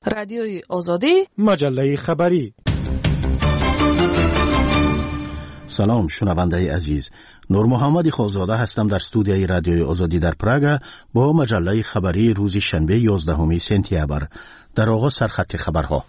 رادیوی آزادی، مجله خبری. سلام شنونده عزیز، نور محمد خوزاده هستم در استودیوی رادیوی آزادی در پراگ با مجله خبری روز شنبه 11 سپتامبر. در آغاز سرخط خبرها.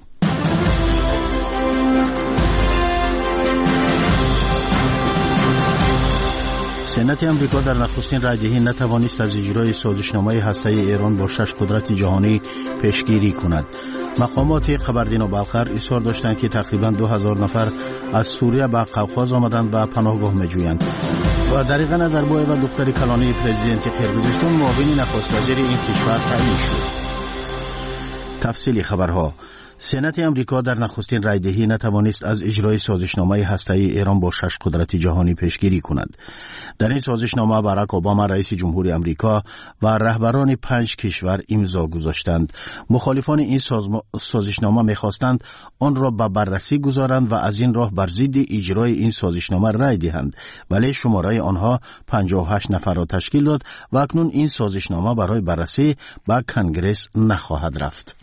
سنت امریکا در نخستین رای دهی نتوانست از اجرای سازشنامه هسته‌ای ایران با 6 قدرت جهانی پیشگیری کند. مقامات قبردین و بلخر اظهار داشتند که تقریباً 2000 نفر از سوریه به قوقاز آمدند و پناهگاه می‌جویند. و دریغا نظربایف و دختر کلانی پرزیدنت قرقیزستان معاون نخست وزیر این کشور تعیین شد. تفصیلی خبرها. سنت امریکا در نخستین رای دهی نتوانست از اجرای سازشنامه هسته‌ای ایران با 6 قدرت جهانی پیشگیری کند. در این سازشنامه باراک اوباما رئیس جمهوری امریکا و رهبران 5 کشور امضا گذاشتند. مخالفان این سازشنامه می‌خواستند آن را به بررسی گذارند و از این راه بر ضد اجرای این سازشنامه رای دهند، ولی شماره آنها 58 نفر را تشکیل داد و اکنون این سازشنامه برای بررسی به کنگره نخواهد رفت.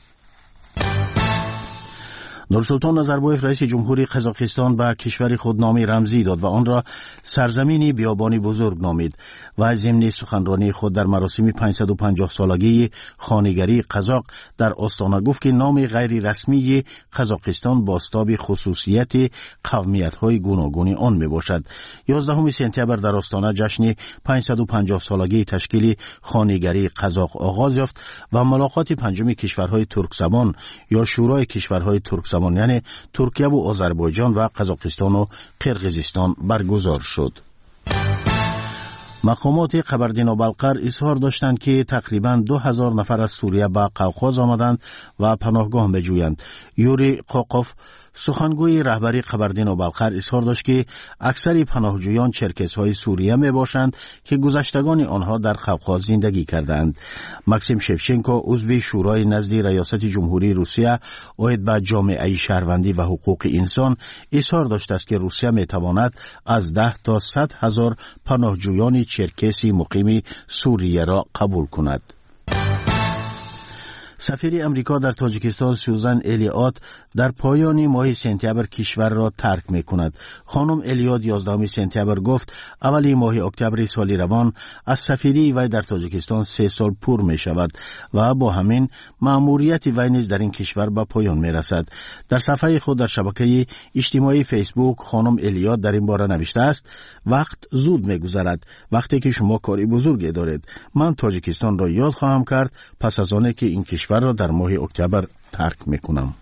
نورسلطان نظربایف رئیس جمهوری قزاقستان به کشور خود نامی رمزی داد و آن را سرزمینی بیابانی بزرگ نامید و ضمن سخنرانی خود در مراسم 550 سالگی خانگری قزاق در آستانه گفت که نام غیر رسمی قزاقستان بازتاب خصوصیت قومیت‌های گوناگون آن میباشد. 11 سپتامبر در آستانه جشن 550 سالگی تشکیل خانگری قزاق آغاز یافت و ملاقات پنجم کشورهای ترک زبان یا شورای کشورهای ترک زبان یعنی ترکیه و آذربایجان و قزاقستان و قرقیزستان برگزار شد. مقامات قبردین و بلقر اظهار داشتند که تقریباً 2000 نفر از سوریه به قوقاز آمدند و پناهگاه می‌جویند. یوری قوقوف سخنگوی رهبری قبردین و بلقر اظهار داشت که اکثر پناهجویان چرکس‌های سوریه میباشند که گذشتگان آنها در قوقاز زندگی کردند. ماکسیم شفچنکو عضو شورای نزد ریاست جمهوری روسیه اوید به جامعه شهروندی و حقوق انسان اظهار داشته است که روسیه میتواند از 10 تا 100 هزار پناهجویان چرکسی مقیم سوریه را قبول کند. سفیر امریکا در تاجیکستان سوزان الیوت در پایان ماه سپتامبر کشور را ترک می کند. خانم الیوت 11 سپتامبر گفت اولی ماه اکتبر سال روان از سفیری وی در تاجیکستان 3 سال پر می شود و با همین مأموریت وی نیز در این کشور به پایان می رسد. در صفحه خود در شبکه اجتماعی فیسبوک خانم الیوت در این باره نوشته است: وقت زود می گذرد، وقتی که شما کاری بزرگی دارید. من تاجیکستان را یاد خواهم کرد پس از آنکه که این کشور را در ماه اکتبر ترک میکنم.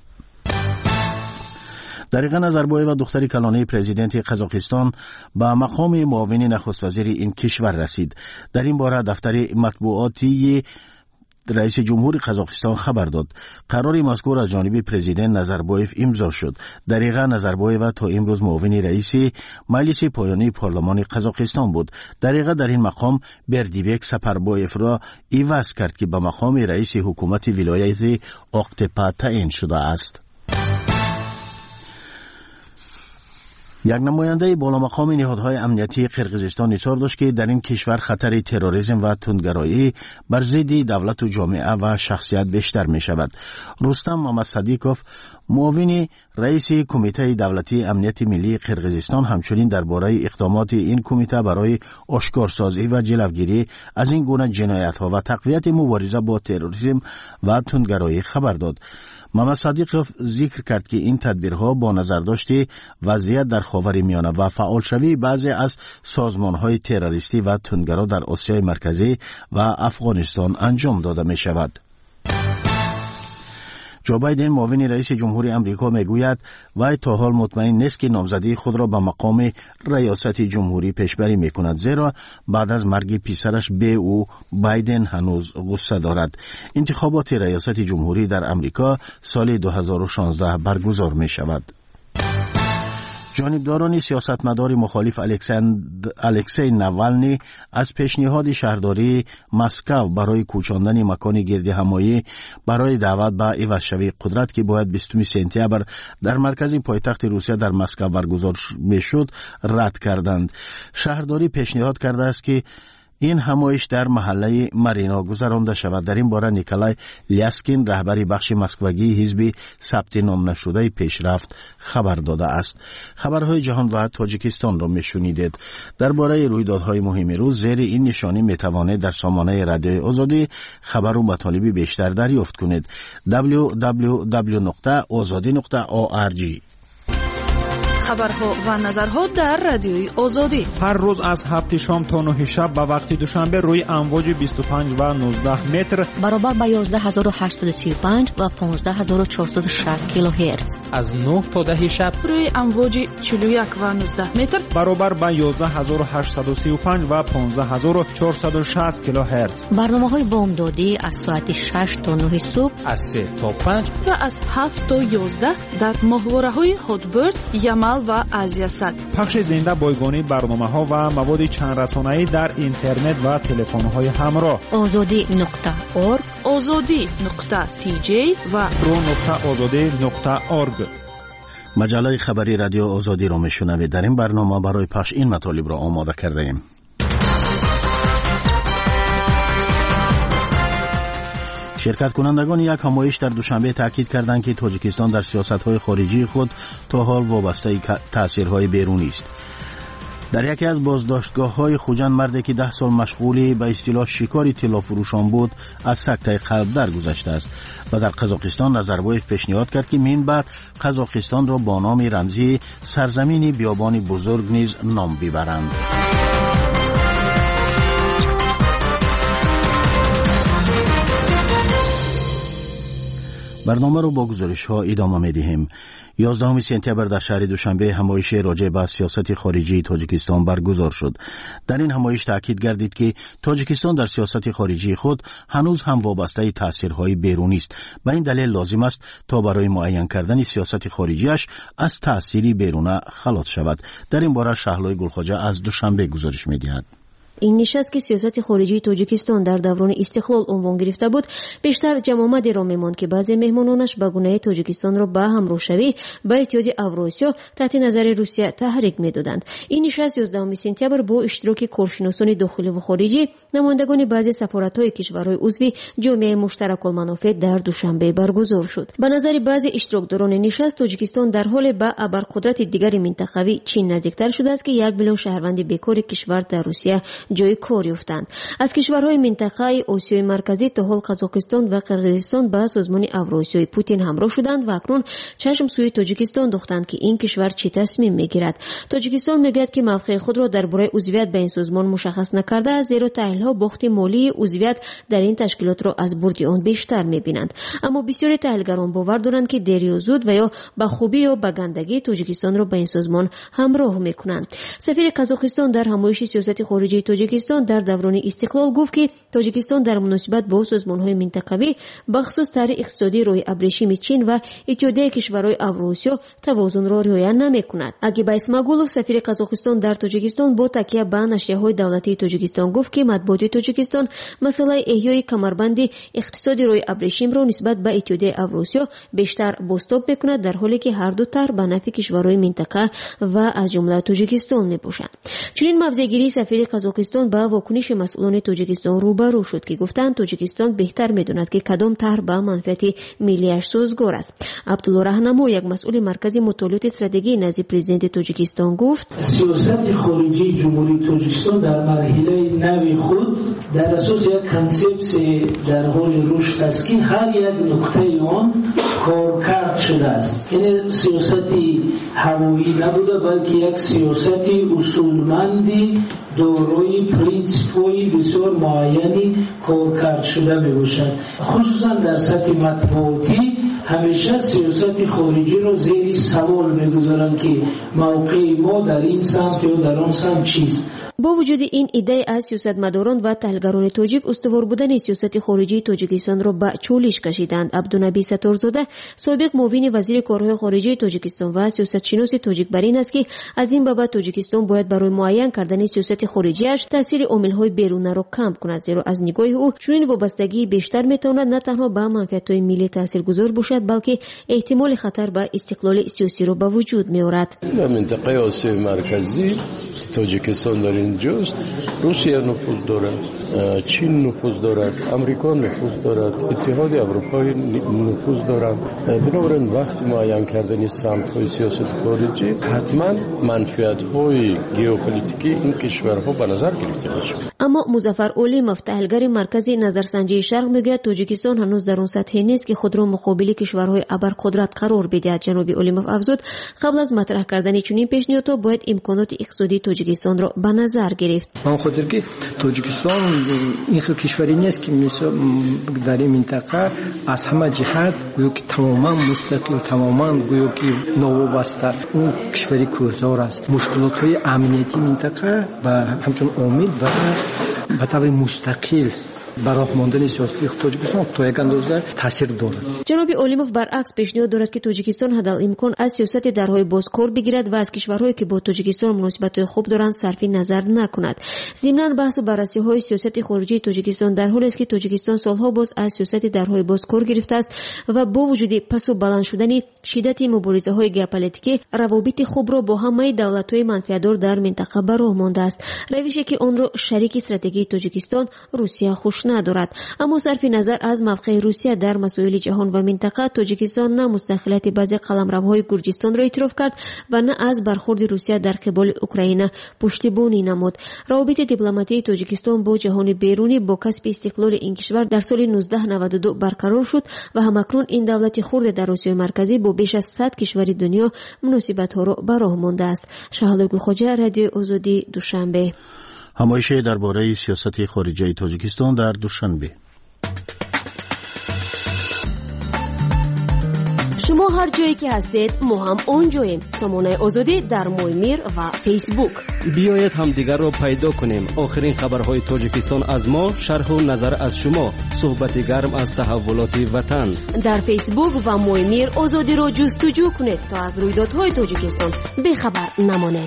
دریغا نظربایف و دختر کلانی پرزیدنت قزاقستان به مقام معاون نخست وزیر این کشور رسید. در این باره دفتر مطبوعاتی رئیس جمهوری قزاقستان خبر داد. قرار مذکور از جانب پرزیدنت نظربایف امضا شد. دریغا نظربایف تا امروز معاون رئیس مجلس پایانی پارلمان قزاقستان بود. دریغا در این مقام بردیبک سپربایف را عوض کرد که به مقام رئیس حکومت ولایت اقتپه تعیین شده است. یک نماینده بالا مقام نهادهای امنیتی قرقیزستان اظهار داشت که در این کشور خطر تروریسم و تندگرایی بر ضد دولت و جامعه و شخصیت بیشتر می شود. رستم محمد صدیقوف معاون رئیس کمیته دولتی امنیت ملی قرقیزستان همچنین درباره اقدامات این کمیته برای آشکارسازی و جلوگیری از این گونه جنایت‌ها و تقویت مبارزه با تروریسم و تندگرایی خبر داد. محمد صدیقوف ذکر کرد که این تدبیرها با نظر داشته وضعیت در خاورمیانه و فعال شوی بعضی از سازمان‌های تروریستی و تندگرا در آسیای مرکزی و افغانستان انجام داده می شود. جو بایدن معاون رئیس جمهوری امریکا میگوید وی تا حال مطمئن نیست که نامزدی خود را به مقام ریاست جمهوری پیشبری میکند، زیرا بعد از مرگ پسرش به او بایدن هنوز غصه دارد. انتخابات ریاست جمهوری در امریکا سال 2016 برگزار می شود. جانبداران سیاستمدار مخالف الکسی ناوالنی از پیشنهاد شهرداری مسکو برای کوچاندن مکان گردهمایی برای دعوت به عوض‌شوی قدرت که باید 20 سپتامبر در مرکز پایتخت روسیه در مسکو برگزار میشد رد کردند. شهرداری پیشنهاد کرده است که این همایش در محله مارینا گذرانده شود. در این باره نیکولای لیاسکین رهبر بخش مسکوگی حزب ثبت نام نشده پیشرفت خبر داده است. خبرهای جهان و تاجیکستان را میشنیدید. درباره رویدادهای مهم روز زیر این نشانی میتوانید در سامانه رادیوی آزادی خبر و مطالب بیشتر دریافت کنید. www.azadi.org. خبرها و نظرها در رادیوی آزادی هر روز از 7 شام تا 9 شب به وقت دوشنبه روی امواج 25 و 19 متر برابر با 11835 و 15460 کیلوهرتز از 9 تا 10 شب روی امواج 41 و 19 متر برابر با 11835 و 15460 کیلوهرتز. برنامه‌های بامدادی از ساعت 6 تا 9 صبح، از 3 تا 5 و از 7 تا 11 در ماهواره‌های هاتبرد، یمل و آزیاسات. پخش زنده بایگانی برنامه‌ها و مواد چند رسانه‌ای در اینترنت و تلفن‌های همراه. azadi.org، azadi.tj و pro.azadi.org. مجله خبری رادیو آزادی را میشنوید. در این برنامه برای پخش این مطالب را آماده کردیم. شرکت کنندگان یک همایش در دوشنبه تاکید کردند که تاجیکستان در سیاست‌های خارجی خود تا حال وابسته تأثیرهای بیرونی است. در یکی از بازداشتگاه‌های خوجند مردی که 10 سال مشغول به اصطلاح شکار طلا فروشان بود از سکته قلب درگذشته است و در قزاقستان نظربایف پیشنهاد کرد که منبع قزاقستان را با نام رمزی سرزمین بیابان بزرگ نیز نام ببرند. برنامه رو با گزارش ها ادامه می‌دهیم. 11 سپتامبر در شهر دوشنبه همایش راجع به سیاست خارجی تاجیکستان برگزار شد. در این همایش تاکید گردید که تاجیکستان در سیاست خارجی خود هنوز هم وابسته تاثیرهای بیرونی است. به این دلیل لازم است تا برای معین کردن سیاست خارجیش از تأثیری بیرونه خلاص شود. در این باره شهلای گلخواجه از دوشنبه گزارش می‌دهد. این نشست که سیاست خارجی تاجیکستان در دوران استقلال عنوان گرفته بود بیشتر جمع‌آمدی را می‌ماند که بعضی مهمانانش به گونه تاجیکستان را به همروشوی با اتحادیه اوراسیا تحت نظر روسیه تحریک می‌دادند. این نشست 11 سپتامبر با اشتراک کارشناسان داخلی و خارجی، نمایندگان بعضی سفارت‌های کشورهای عضو جامعه مشترک المنافع در دوشنبه برگزار شد. به نظر بعضی اشتراکداران نشست تاجیکستان در حال به ابرقدرت دیگر منطقوی چین نزدیکتر شده است که 1 میلیون شهروند بیکار کشور در روسیه جای کار یافتند. از کشورهای منطقه آسیای مرکزی تا حال قزاقستان و قرقیزستان به سازمان اوراسیای پوتین همراه شدند و اکنون چشم سوی تاجیکستان دوختند که این کشور چه تصمیم میگیرد. تاجیکستان میگوید که موقع خود را درباره عضویت به این سازمان مشخص نکرده است، زیرا تحلیل‌ها باخت مالی عضویت در این تشکیلات را از برد آن بیشتر میبینند. اما بسیاری تحلیلگران باور دارند که دیر یا زود و یا به خوبی یا به گندگی تاجیکستان را به این سازمان همراه میکنند. سفیر قزاقستان در همایش سیاست خارجی تاجیکستان در دوران استقلال گفت که تاجیکستان در مناسبت با سازمان‌های منطقوی بخصوص طرح اقتصادی روی ابریشم چین و اتحادیه کشورهای اوراسیا توازن را رعایت نمی‌کند. اگیبای اسماگولوف سفیر قزاقستان در تاجیکستان با تکیه به نشریه‌های دولتی تاجیکستان گفت که مطبوعات تاجیکستان مسئله احیای کمربند اقتصادی روی ابریشم را نسبت به اتحادیه اوراسیا بیشتر بازتاب می‌کند، در حالی که هر دو طرح به نفع کشورهای منطقه و از جمله تاجیکستان می‌باشند. چنین موضع‌گیری سفیر قزاقستان با واکنش مسئولان تاجیکستان روبرو شد که گفتند تاجیکستان بهتر می‌داند که کدام طرح به منفعت ملی‌اش سازگار است. عبدالله رهنمو، یک مسئول مرکز مطالعات استراتژی نزد پرزیدنت تاجیکستان گفت سیاست خارجی جمهوری تاجیکستان در مرحله نوی خود در اساس یک کانسپت در حال رشد است که هر یک نقطه آن کارکرد شده است. این سیاستی هوایی نبوده بلکه یک سیاستی اصولمندی دارای پرینسیپ‌های بسیار معینی کارکرد شده میباشد. خصوصا در سطح مطبوعاتی همیشه سیاست خارجی را زیر سوال میگذارند که موقع ما در این سمت یا در آن سمت چیست. با وجود این ایده از سیاستمداران و تحلیلگران تاجیک استوار بودن سیاست خارجی تاجیکستان را به چالش کشیدند. عبدالنبی ستارزاده، سابق معاون وزیر کارهای خارجی تاجیکستان و سیاستشناس تاجیک بر این است که از این بابت تاجیکستان باید برای معین کردن سیاست خارجیش تاثیر عامل‌های بیرونه را کم کند، زیرا از نگاه او چنین وابستگی بیشتر میتواند نه تنها به منفعت‌های ملی تاثیرگذار باشد بلکه احتمال خطر به استقلال سیاسی را به وجود می‌آورد. در منطقه آسیای مرکزی تاجیکستان در این اینجاست. روسیه نفوذ دارد، چین نفوذ دارد، امریکا نفوذ دارد، اتحاد اروپایی نفوذ دارد. بنابراین وقتی معین کردن سمت‌های سیاست خارجی حتما منفعت‌های ژئوپلیتیکی این کشورها به نظر گرفته میشه. اما مظفر اولیموف تحلیلگر مرکزی نظرسنجی شرق میگوید تاجیکستان هنوز در اون سطحی نیست که خود را مقابل کشورهای ابرقدرت قرار بدهد. جناب اولیموف افزود قبل از مطرح کردن چنین پیشنهادها باید امکانات اقتصادی تاجیکستان را به نظر گرفت. من خاطر که تاجیکستان این کشوری نیست که در این منطقه از همه جهت گویا که تماما مستقل، تماما گویا که نوابسته اون کشوری کوهزار است. مشکلات‌های امنیتی منطقه و همچون عامل و به طور مستقل برای ماندن سیاسی تاجیکستان تا یک اندازه تاثیر دارد. جناب اولیموف برعکس پیشنهاد دارد که تاجیکستان حداقل از سیاست درهای باز کار بگیرد و از کشورهایی که با تاجیکستان مناسبت خوب دارند صرف نظر نکند. ضمن بحث و بررسی های سیاست خارجی تاجیکستان در حالی است که تاجیکستان سالها باز از سیاست درهای باز کار گرفته است و با وجود پس و بلند شدن شدت مبارزه های ژئوپلیتیکی روابط خوب را با همه دولت های منفعتدار در منطقه به راه مانده است. روشی که آن را شریک استراتژیک تاجیکستان روسیه خوش ندارد. اما صرف نظر از موقع روسیه در مسائل جهان و منطقه تاجیکستان نه مستقلیت بعضی قلمروهای گرجستان را اعتراف کرد و نه از برخورد روسیه در قبال اوکراین پشتیبانی نمود. روابط دیپلماتیک تاجیکستان با جهان بیرونی با کسب استقلال این کشور در سال 1992 برقرار شد و همکنون این دولت خرد در آسیای مرکزی با بیش از 100 کشور دنیا مناسبت‌ها را به راه مانده است. شهلا گلخواجه، رادیو آزادی، دوشنبه. همایش درباره سیاست خارجی تاجیکستان در دوشنبه. شما هر جایی که هستید ما هم اونجاییم. سامانه آزادی در مویمیر و فیسبوک. بیایید هم دیگر را پیدا کنیم. آخرین خبرهای تاجیکستان از ما، شرح و نظر از شما، صحبت گرم از تحولات وطن. در فیسبوک و مویمیر آزادی را جستجو کنید تا از رویدادهای تاجیکستان بیخبر نمانید.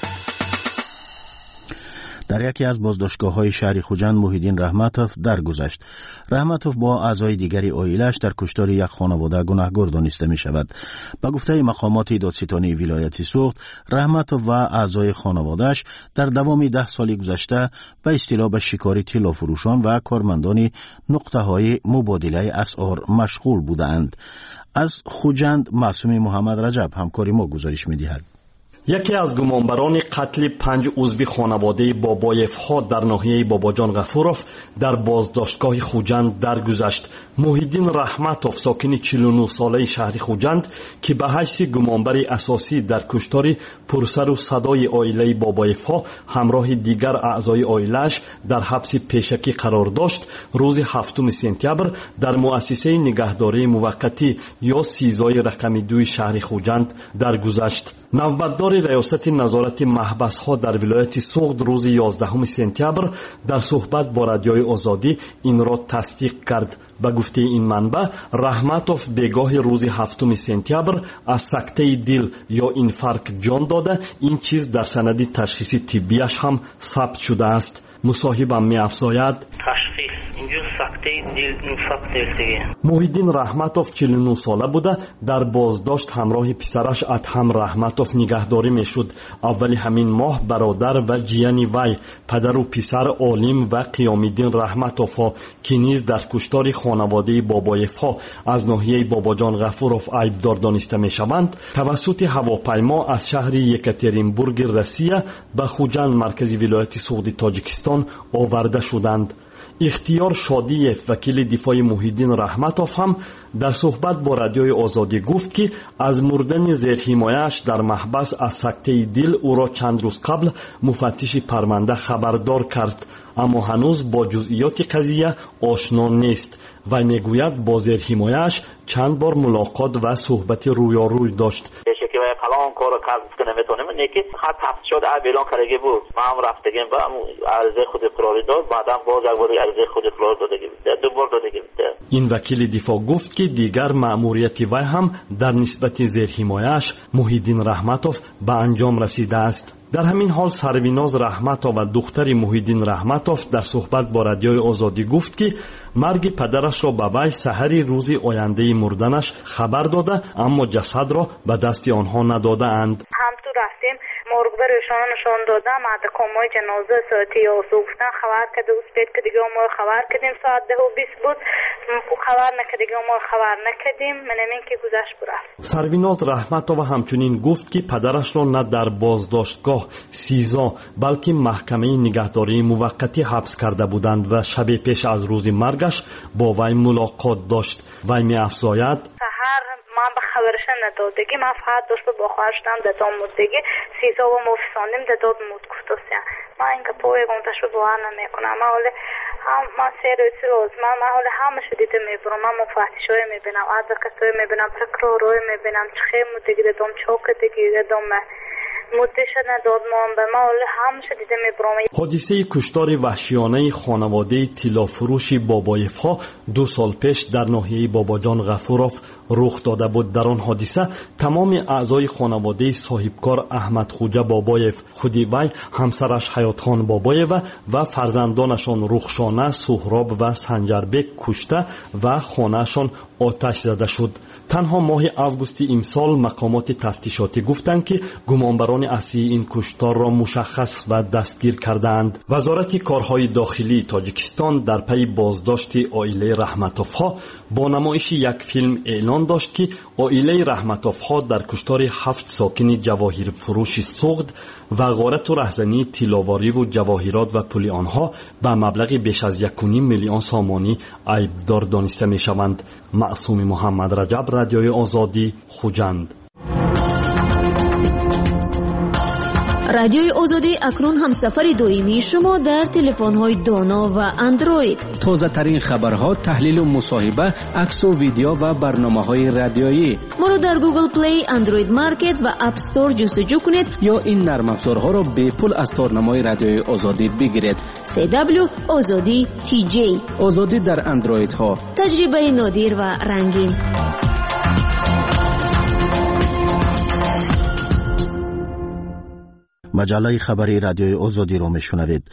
در یکی از بازداشتگاه‌های شهر خوجند محیدین رحمتوف درگذشت. رحمتوف با اعضای دیگری عائله‌اش در کشتار یک خانواده گناهکار دانسته می‌شود. به گفته مقامات دادستانی ولایت سوخت، رحمتوف و اعضای خانواده‌اش در دوام 10 سال گذشته به اصطلاح به شکار طلافروشان و کارمندان نقطه‌های مبادله اسعار مشغول بودند. از خوجند معصوم محمد رجب همکاری ما گزارش می‌دهد. یکی از گمانبران قتل 5 عضو خانواده بابایف‌ها در ناحیه باباجان غفوروف در بازداشتگاه خوجند درگذشت. محیدین رحمتوف ساکن 49 ساله شهر خوجند که به حیث گمانبر اساسی در کشتار پرسر و صدای عائله بابایف‌ها همراه دیگر اعضای عائله‌اش در حبس پیشکی قرار داشت، روز 7 سپتامبر در مؤسسه نگهداری موقتی یا سیزای رقم 2 شهر خوجند درگذشت. نوبتدار ریاست نظارت محبس‌ها در ولایت سوغد روز 11 سپتامبر در صحبت با رادیوی آزادی این را تصدیق کرد. به گفته این منبع، رحمتوف بگاه روز 7 سپتامبر از سکته دل یا اینفارکت جان داده. این چیز در سند تشخیص طبیش هم ثبت شده است. مصاحبم می افزاید محیدین رحمتوف 49 ساله بوده. در بازداشت همراه پسرش ادهم رحمتوف نگهداری می شد. اول همین ماه برادر و جیانی وی، پدر و پسر عالم و قیامالدین رحمتوف ها که نیز در کشتار خانواده بابایف ها از ناحیه باباجان غفوروف عیبدار دانسته می شوند، توسط هواپیما از شهر یکاترینبورگ روسیه به خوجند مرکز ولایت سوغد تاجیکستان آورده شدند. اختیار شادیف وکیل دفاع محیدین رحمتوف هم در صحبت با رادیوی آزادی گفت که از مردن زیرحمایه‌اش در محبس از سکته دل او را چند روز قبل مفتش پرونده خبردار کرد، اما هنوز با جزئیات قضیه آشنا نیست و میگوید با زیرحمایه‌اش چند بار ملاقات و صحبت رویاروی داشت. کلام کارو کرد که نمیتونم اینکه خط حبس شد اعلان کردگی بود. ما هم رفتگیم و عرضه خود اقراری داد، بعدم باز یک بار عرضه خود اقرار دادگی بود، 2 بار دادگی بود. این وکیل دفاع گفت که دیگر مأموریت وی هم در نسبت زیرحمایه‌اش محیدین رحمتوف به انجام رسیده است. در همین حال سرویناز رحمتوف و دختر محیدین رحمتوف در صحبت با رادیوی آزادی گفت که مرگ پدرش را به وی سحری روز آینده مردنش خبر داده، اما جسد را به دست آنها نداده اند. هم تو رفتیم مورگبر نشان دادم مدکامای جنازه ساعتی 11 گفتن خبر کرده اسپید که دیگه ما خبر کردیم ساعت 10:20 بود خبر نکردیم ما خبر نکردیم من همین که گذشت برفت. سرویناز رحمتووا همچنین گفت که پدرش را نه در بازداشتگاه سیزا بلکه محکمه نگهداری موقتی حبس کرده بودند و شب پیش از روز مرگش با وی ملاقات داشت. وی می افزاید من به خبرش ندادگی من فقط داشت با خواهر شدم دادم مدگی سیزا و مفساندیم داد مود گفتوسیم من اینکه پوی گمتش رو باور نمیکنم من سیرویسی روز من حالا همه شدیده میبرم من مفتش های میبینم عدقت های میبینم پرکرور های میبینم چه خیلی مدگی دادم چوک دیگی دادم حادثه کشتار وحشیانه خانواده طلافروش بابایف‌ها 2 سال پیش در ناحیه باباجان غفوروف رخ داده بود. در آن حادثه تمام اعضای خانواده صاحبکار احمد خوجا بابایف، خودی وی، همسرش حیات خان بابایف و فرزندانشان رخشانه، سهراب و سنجربک کشته و خانهشان آتش زده شد. تنها ماه آگوست امسال مقامات تفتیشاتی گفتند که گمانبران اصلی این کشتار را مشخص و دستگیر کردند. وزارت کارهای داخلی تاجیکستان در پی بازداشت عائله رحمتوف‌ها با نمایش یک فیلم اعلان داشت که عائله رحمتوف‌ها در کشتار 7 ساکن جواهر فروش سغد و غارت و رهزنی طلاواری و جواهرات و پول آنها به مبلغ بیش از 1.5 میلیون سامانی عیبدار دانسته می‌شوند. معصوم محمد رجب، رادیوی آزادی، خوجند. رادیوی آزادی اکنون همسفر دائمی شما در تلفن‌های دانا و اندروید. تازه ترین خبرها، تحلیل و مصاحبه، عکس و ویدیو و برنامه‌های رادیویی. ما را در گوگل پلی، اندروید مارکت و اپ استور جستجو کنید یا این نرم افزارها را به پول از تارنمای رادیوی آزادی بگیرید. CW آزادی TJ. آزادی در اندروید ها. تجربه نادر و رنگین. مجله خبری رادیوی آزادی را میشنوید.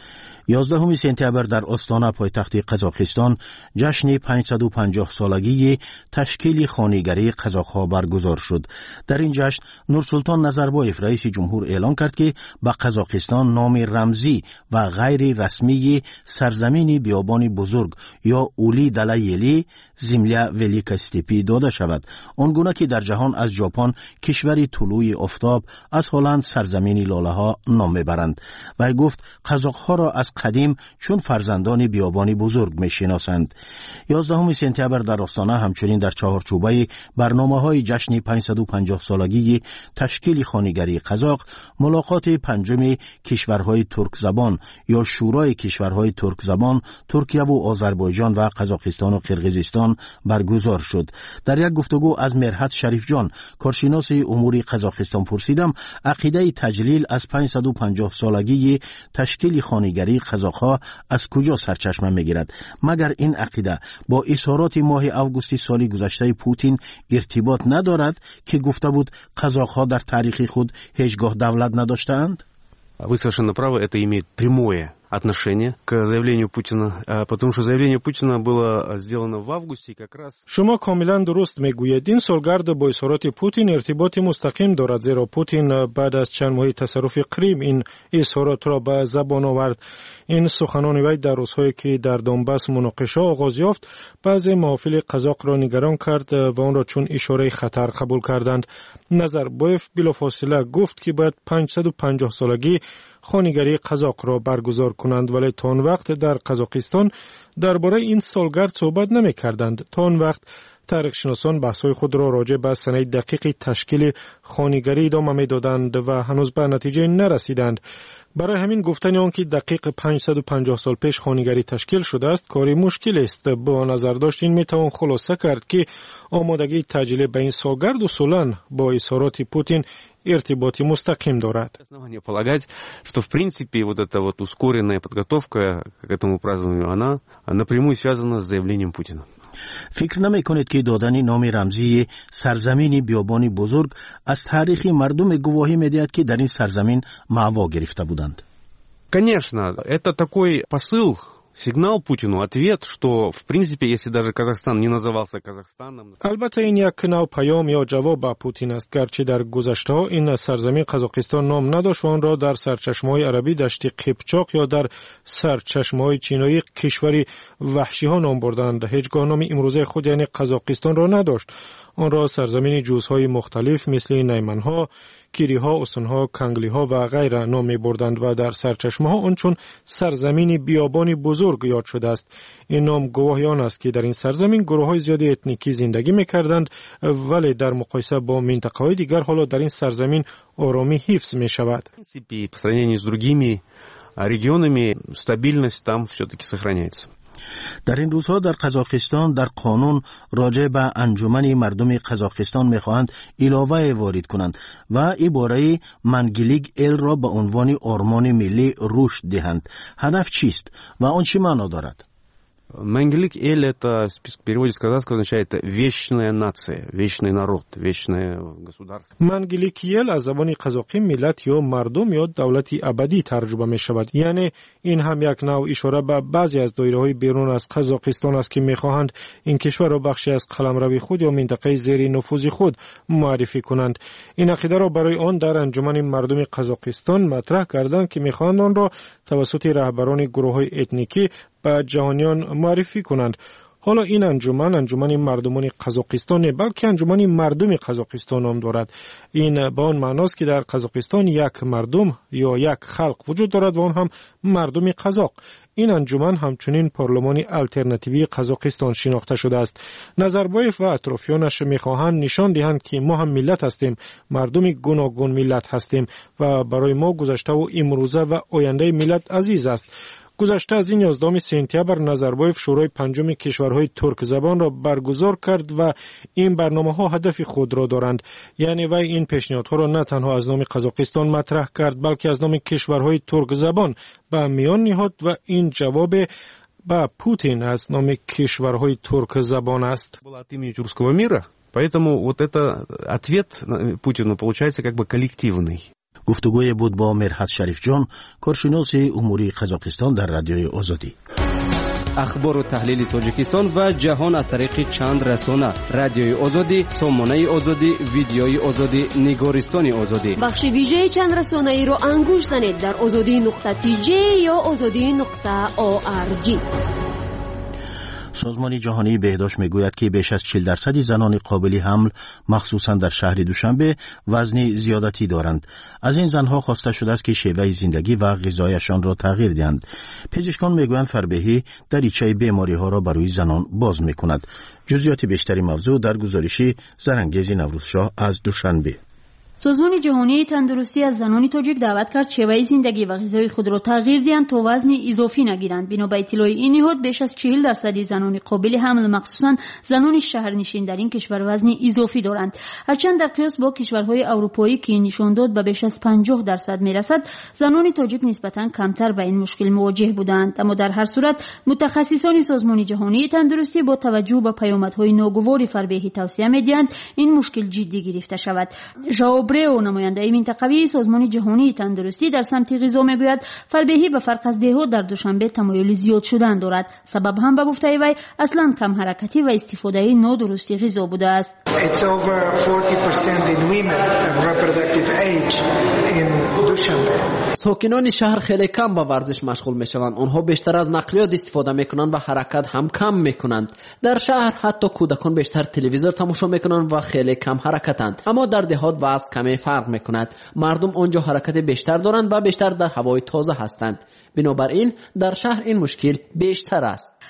11 سپتامبر در آستانه پایتخت قزاقستان جشن 550 سالگی تشکیل خانگری قزاق‌ها برگزار شد. در این جشن نورسلطان نظربایف رئیس جمهور اعلان کرد که به قزاقستان نام رمزی و غیر رسمی سرزمین بیابان بزرگ یا اولی دلایلی زملیا ولیکا استپی داده شود. آنگونه که در جهان از ژاپن کشور طلوع آفتاب، از هلند سرزمین لاله ها نام میبرند. و گفت قزاق‌ها را از قدیم چون فرزندان بیابانی بزرگ میشناسند. 11 سپتامبر در آستانه همچنین در چهارچوبه برنامه‌های جشن 550 سالگی تشکیل خانگری قزاق ملاقات پنجم کشورهای ترک زبان یا شورای کشورهای ترک زبان ترکیه و آذربایجان و قزاقستان و قرقیزستان برگزار شد. در یک گفتگو از مرحت شریف جان، کارشناس امور قزاقستان، پرسیدم عقیده تجلیل از 550 سالگی تشکیل خانگری قزاق‌ها از کجا سرچشمه میگیرد؟ مگر این عقیده با اظهارات ماه آگوست سال گذشته پوتین ارتباط ندارد که گفته بود قزاق‌ها در تاریخ خود هیچگاه دولت نداشتند؟ Вы совершенно правы, это имеет прямое отношение к заявлению Путина, потому что заявление Путина было сделано в августе как раз. شما کاملا درست میگویید. این سالگرد با اظهارات پوتین ارتباط مستقیم دارد، زیرا پوتین بعد از چند ماه تصرف کریم این اظهارات را به زبان آورد. این سخنان وی در روزهایی که در دونباس مناقشه آغاز یافت بعضی محافل قزاق را نگران کرد و آن را چون اشاره خطر قبول کردند. نظربایف بلافاصله گفت که باید 550 سالگی خانگری قزاق را برگزار کنند، ولی تا آن وقت در قزاقستان درباره این سالگرد صحبت نمی کردند. تا آن وقت تاریخ شناسان بحث‌های خود را راجع به سنه دقیق تشکیل خانگری ادامه می دادند و هنوز به نتیجه نرسیدند. برای همین گفتن آنکه دقیق 550 سال پیش خانگری تشکیل شده است کاری مشکل است. با نظر داشت این میتوان خلاصه کرد که آمادگی تعجیل به این سالگرد اصولاً با اظهارات پوتین ارتباطی مستقیم دارد. Основание полагать, что в принципе вот эта вот ускоренная подготовка к этому празднованию, она напрямую связана с заявлением Путина. فکر نمی کنید که دادن نام رمزی سرزمین بیابانی بزرگ از تاریخ مردم گواهی می‌دهد که در این سرزمین معوا گرفته بودند؟ Конечно, это такой посыл сигнал Путину, ответ, что, в принципе, если даже Казахстан не назывался Казахстаном... البته این یک نوع پیام یا جواب به پوتین است، گرچه در گذشته این سرزمین قزاقستان نام نداشت و آن را در سرچشمه‌های عربی دشت قیپچاق یا در سرچشمه‌های چینایی کشوری وحشی ها نام بردند. هیچگاه نام امروزه خود یعنی قزاقستان را نداشت. آن را سرزمین جزهای مختلف مثل نیمنها، کیریها، استانها، کنگلیها و غیره نام می بردند و در سرچشمه‌ها آن چون سرزمین بیابانی بزرگ یاد شده است. این نام گواهی آن است که در این سرزمین گروه‌های زیادی اتنیکی زندگی می‌کردند، ولی در مقایسه با منطقه‌های دیگر حالا در این سرزمین آرامی حفظ می‌شود. По сравнению с другими регионами стабильность там все-таки сохраняется. در این روزها در قزاقستان در قانون راجع به انجمن مردم قزاقستان می‌خواهند علاوه وارد کنند و عباره منگلیگ ال را به عنوان آرمان ملی رشد دهند. هدف چیست و آن چه معنا دارد؟ Менгелик Эль это в переводе с казахского означает вечная нация, вечный народ, вечное государство. منگلیک ال از زبان قزاقی ملت یا مردم یا دولت ابدی ترجمه می شود. یعنی این هم یک نوع اشاره به بعضی از دایره‌های بیرون از قزاقستان است که می‌خواهند این کشور را بخشی از قلمرو خود یا منطقه زیر نفوذ خود معرفی کنند. این عقیده را برای آن در انجمن مردم قزاقستان مطرح کردند که می‌خواهند آن را توسط رهبران گروه‌های اتنیکی به جهانیان معرفی کنند. حالا این انجمن مردمان قزاقستان بلکه انجمن مردم قزاقستان نام دارد. این به آن معناست که در قزاقستان یک مردم یا یک خلق وجود دارد و آن هم مردم قزاق. این انجمن همچنین پارلمان الترناتیوی قزاقستان شناخته شده است. نظربایف و اطرافیانش میخواهند نشان دهند که ما هم ملت هستیم، مردم گوناگون ملت هستیم و برای ما گذشته و امروزه و آینده ملت عزیز است. گذشته از این 11 سپتامبر نظربایف شورای پنجم کشورهای ترک زبان را برگزار کرد و این برنامه‌ها هدف خود را دارند. یعنی وی این پیشنهادها را نه تنها از نام قزاقستان مطرح کرد بلکه از نام کشورهای ترک زبان به میان نهاد و این جواب به پوتین از نام کشورهای ترک زبان است. Поэтому вот это ответ Путину получается как бы коллективный. گفتگوی بود با مرحت شریف جان، کارشناس اموری قزاقستان در رادیوی آزادی. اخبار و تحلیل تاجیکستان و جهان از طریق چند رسانه: رادیوی آزادی، سامانه آزادی، ویدیوی آزادی، نگارستان آزادی. بخش ویژه چند رسانه‌ای رو انگوش زنید در azadi.tj یا azadi.org. سازمان جهانی بهداشت میگوید که بیش از 40% زنان قابل حمل مخصوصا در شهر دوشنبه وزن زیادتی دارند. از این زنها خواسته شده است که شیوه زندگی و غذایشان را تغییر دهند. پزشکان میگویند فربهی دریچه بیماری ها را برای زنان باز میکند. جزئیات بیشتری موضوع در گزارش زرنگیز نوروزشاه از دوشنبه. سازمان جهانی تندرستی از زنان تاجیک دعوت کرد شیوه زندگی و غذای خود را تغییر دهند تا وزن اضافی نگیرند. بنا به اطلاع این نهاد بیش از 40% زنان قابل حمل مخصوصا زنان شهرنشین در این کشور وزن اضافی دارند. هرچند در قیاس با کشورهای اروپایی که نشان داد به بیش از 50% میرسد، زنان تاجیک نسبتا کمتر با این مشکل مواجه بودند. اما در هر صورت متخصصان سازمان جهانی تندرستی با توجه به پیامدهای ناگوار فربهی توصیه می‌دهند این مشکل جدی گرفته شود. برو نماینده منطقوی سازمان جهانی تندرستی در سمت غذا میگوید فربهی به فرق از دهها در دوشنبه تمایل زیاد شدن دارد. سبب هم به گفته وی اصلا کم حرکتی و استفاده نادرستی غذا بوده است. It's over 40% in women of reproductive age in دوشنبه. ساکنان شهر خیلی کم با ورزش مشغول میشوند. آنها بیشتر از نقلیات استفاده میکنند و حرکت هم کم میکنند. در شهر حتی کودکان بیشتر تلویزیون تماشا میکنند و خیلی کم حرکتند. اما در دهات وضع کمی فرق میکند. مردم آنجا حرکت بیشتر دارند و بیشتر در هوای تازه هستند. بنابراین در شهر این مشکل بیشتر است.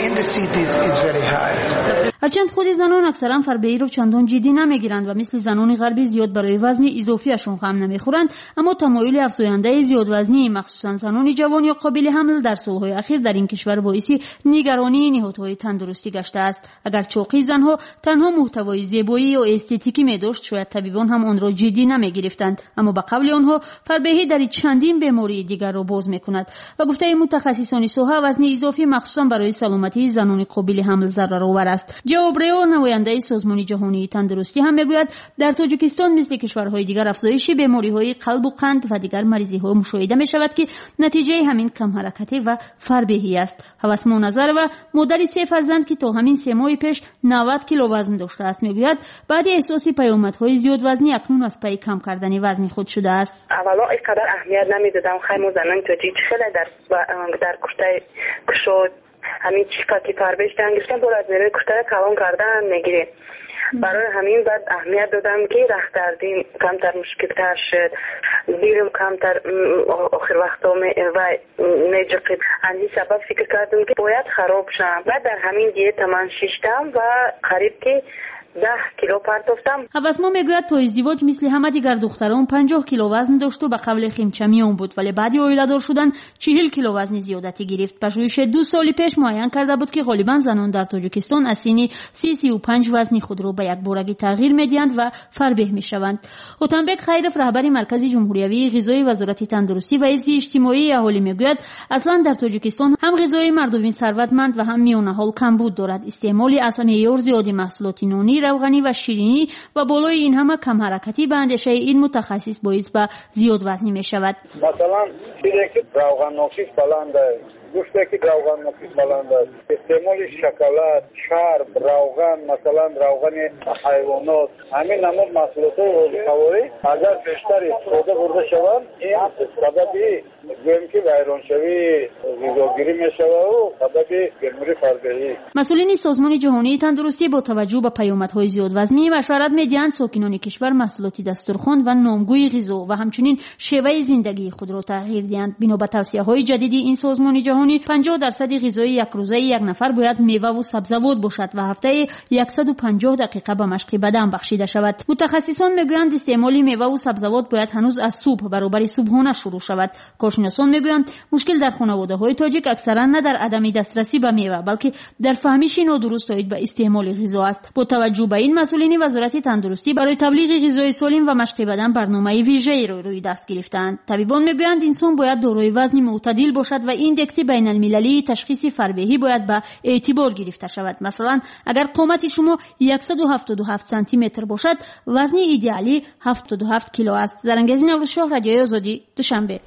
هرچند خود زنان اکثرا فربهی رو چندان جدی نمیگیرند و مثل زنان غربی زیاد برای وزن اضافیشون غم نمیخورند، اما تمایل افزاینده زیاد وزنی مخصوصا زنان جوان یا قابل حمل در سالهای اخیر در این کشور باعث نگرانی نهادهای تندرستی گشته است. اگر چاقی زنها تنها محتوای زیبایی یا استتیکی می‌داشت، شاید طبیبان هم آن را جدی نمیگرفتند، اما به قول آنها فربهی در چندین بیماری دیگر را باز میکند. و گفته متخصصان سوها وزن اضافی مخصوصا برای سلامتی زنان قابل حمل ضررآور است. جو بریو نماینده سازمان جهانی تندرستی هم میگوید در تاجیکستان مثل کشورهای دیگر افزایش بیماری‌های قلب و قند و دیگر مریضی‌ها مشاهده می‌شود که نتیجه همین کم حرکتی و فربهی است. هوسمو نظر و مادر 3 فرزند که تا همین 3 ماه پیش 90 کیلو وزن داشته است میگوید بعد احساس پیامدهای زیاد وزنی اکنون از پی کم کردن وزن خود شده است. اولا اینقدر اهمیت نمیدادم، خیلی زنان تاجیک خیلی در کشته کشود همین چیکاتی پربش دنگشتن باید میره کشته کلان کردن میگیره. برای همین بعد اهمیت دادم که رخت دردیم کمتر مشکل تر شد، بیرم کمتر آخر وقتا میجقید. همین سبب فکر کردم که باید خراب شم. بعد در همین دیت من شیشتم و قریب که 10 کیلو پرتافتم. هوسمو میگوید تا ازدواج مثل همه دیگر دختران 50 کیلو وزن داشت و به قبل خیمچمیان بود، ولی بعد اویله‌دار شدن 40 کیلو وزن زیادتی گرفت. پژوهش 2 سال پیش معین کرده بود که غالبا زنان در تاجیکستان از سن 35 وزن خود را به یک بارگی تغییر میدهند و فربه میشوند. اوتنبک خیرف رهبر مرکز جمهوری غذایی وزارت تندرستی و حفظ اجتماعی اهالی میگوید اصلا در تاجیکستان هم غذای مردم ثروتمند و هم میانه حال کمبود دارد. استعمال از معیار زیادی محصولات نانی، روغنی و شیرینی و بالای این همه کم حرکتی به اندیشه این متخصص باعث به زیاد وزنی می شود. مثلا چیزی که روغن نوشی بلند است، گوشتی که روغن نوشی بلند است، استعمال شکلات، چرب، روغن، مثلا روغن حیوانات، همین نمود محصولات غذایی اگر بیشتر استفاده برده شوند این سببی گویم که ویرانشوی غذاگیری می شود و سببی بیماری فربهی. مسئولین سازمان جهانی تندرستی با توجه به پیامدهای زیاد وزنی مشورت می‌دهند ساکنان کشور محصولات دسترخوان و نامگوی غذا و همچنین شیوه زندگی خود را تغییر دهند. بنا به توصیه‌های جدید این سازمان جهانی 50% غذای یک روزه یک نفر باید میوه و سبزیجات باشد و هفته 150 دقیقه به مشق بدن بخشیده شود. متخصصان میگویند استعمال میوه و سبزیجات باید هنوز از صبح برابر صبحانه شروع شود. کارشناسان میگویند مشکل در خانواده‌های تاجیک اکثرا نه در عدم دسترسی به میوه بلکه در فهمیش نادرست آید به استعمال غذا است. با توجه به این مسئولین وزارت تندرستی برای تبلیغ غذای سالم و مشق بدن برنامه ویژه‌ای را روی دست گرفتند. طبیبان میگویند انسان باید دارای وزن معتدل باشد و ایندکس بین‌المللی تشخیص فربهی باید به اعتبار گرفته شود. مثلا اگر قامت شما 177 سانتی متر باشد وزن ایدئالی 77 کیلو است. زرنگزی نوروزشاه، رادیوی آزادی، دوشنبه.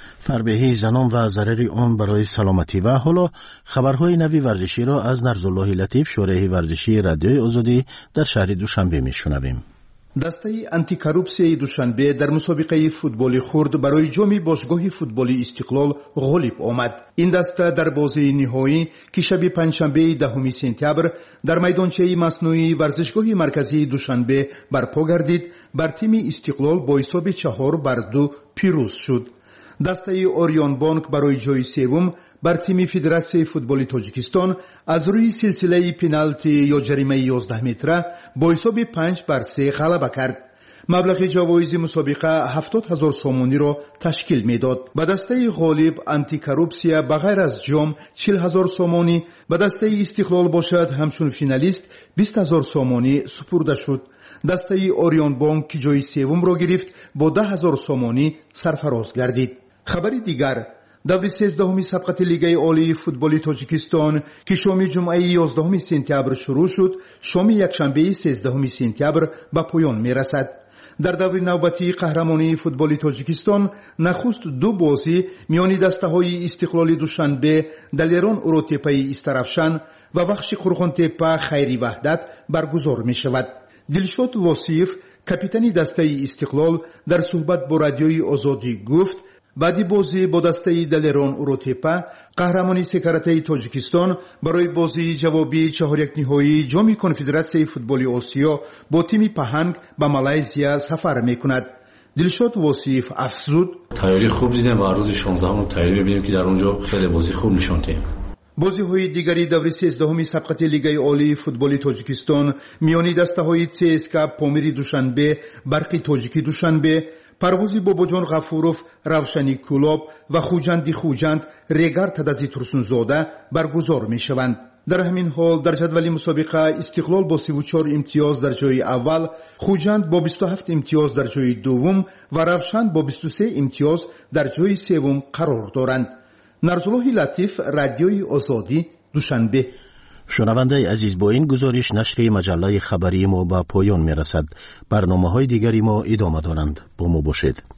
فربهی زنان و ضرر آن برای سلامتی. و حالا خبرهای نوی ورزشی را از نرزالله لطیف، شورای ورزشی رادیوی آزادی در شهر دوشنبه میشنویم. دسته آنتی کروپسیای دوشنبه در مسابقه فوتبال خرد برای جام باشگاه فوتبال استقلال غالب آمد. این دسته در بازی نهایی که شب پنجشنبه 10 سپتامبر در میدانچه مصنوعی ورزشگاه مرکزی دوشنبه برپا گردید، بر تیم استقلال با حساب 4-2 پیروز شد. دسته اوریون بانک برای جای سوم بر تیم فدراسیون فوتبال تاجیکستان از روی سلسله پنالتی یا جریمه 11 متره با حساب 5-3 غلبه کرد. مبلغ جوایز مسابقه 70,000 سومانی را تشکیل میداد. به دسته غالب آنتی کروپسیا بغیر از جام 40,000 سومانی، به دسته استقلال باشد همچون فینالیست 20,000 سومانی سپرده شد. دسته اوریون بانک که جای سوم را گرفت با 10,000 سومانی سرفراز گردید. خبر دیگر، دور 13 سبقت لیگ عالی فوتبال تاجیکستان که شام جمعه 11 سپتامبر شروع شد، شام یکشنبه 13 سپتامبر به پایان میرسد. در دور نوبتی قهرمانی فوتبال تاجیکستان نخست 2 بازی میان دسته‌های استقلال دوشنبه، دلیران اروتپی استرافشان و بخش قرغن‌تپه خیری وحدت برگزار می شود. دلشاد وصیف، کاپیتان دسته استقلال، در صحبت با رادیوی آزادی گفت بعدی بازی با دسته دلیران اروتپه قهرمانی سکرته تاجیکستان برای بازی جوابی 4-1 نهایی جام کنفدراسیون فوتبال آسیا با تیم پهنگ به مالزیا سفر میکند. دلشاد وصیف افزود تیاری خوب دیدم و روز 16 رو تیاری ببینیم که در اونجا خیلی بازی خوب نشون دادیم. بازی‌های دیگری دور 13 سبقت لیگ عالی فوتبال تاجیکستان میانی دسته‌های CSKA پامیری دوشنبه، برق تاجیکی دوشنبه، پروازی باباجان غفوروف روشنی کلوب و خوجند ریگر تدازی ترسونزاده برگزار می‌شوند. در همین حال در جدول مسابقه استقلال با 34 امتیاز در جای اول، خوجند با 27 امتیاز در جای دوم و روشن با 23 امتیاز در جای سوم قرار دارند. нарзуллоҳи латиф, радиои озодӣ, душанбе. شنونده عزیز، با این گزارش نشر مجله خبری ما به پایان میرسد. برنامه‌های دیگری ما ادامه دارند. با ما باشید.